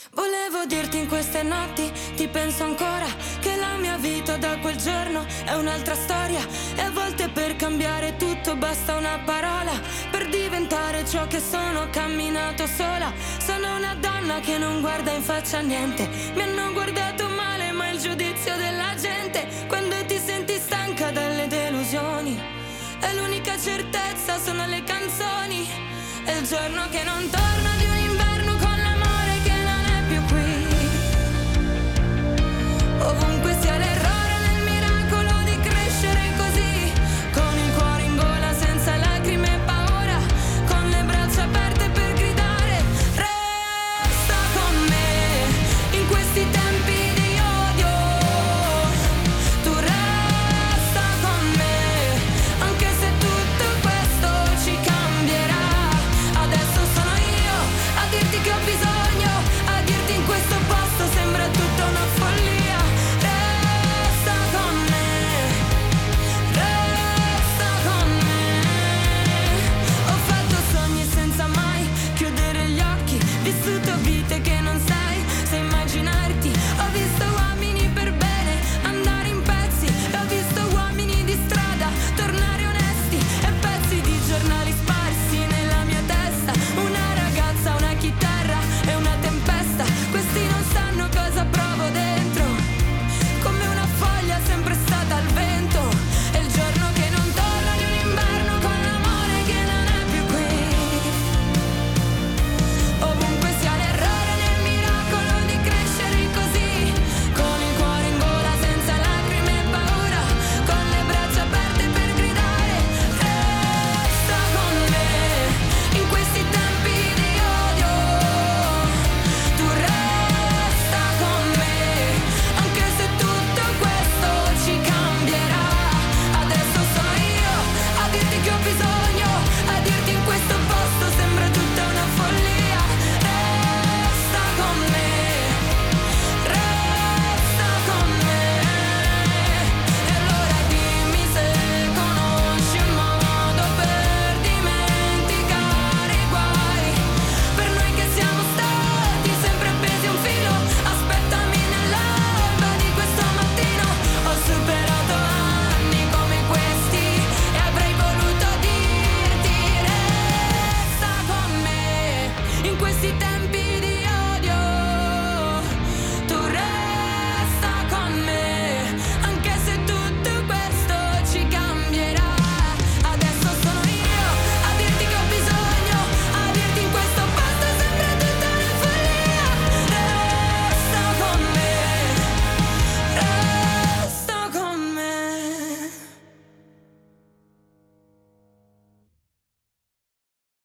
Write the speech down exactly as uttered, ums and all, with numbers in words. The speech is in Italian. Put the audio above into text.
Volevo dirti in queste notti, ti penso ancora, che la mia vita da quel giorno è un'altra storia. E a volte per cambiare tutto basta una parola. Per diventare ciò che sono ho camminato sola. Sono una donna che non guarda in faccia a niente. Mi hanno guardato male ma il giudizio della gente, quando ti senti stanca dalle delusioni, e l'unica certezza sono le canzoni. È il giorno che non torna di un inverno con l'amore che non è più qui. Ovunque sia l'errore nel miracolo di crescere così, con il cuore in gola senza lacrime e paura, con le braccia aperte per gridare resta con me in questi tempi di odio. Tu resta con me anche se tutto questo ci cambierà. Adesso sono io a dirti che ho bisogno, a dirti in questo posto sembra tutta una follia. Resta con me, resta con me. Ho fatto sogni senza mai chiudere gli occhi, vissuto vite che non sai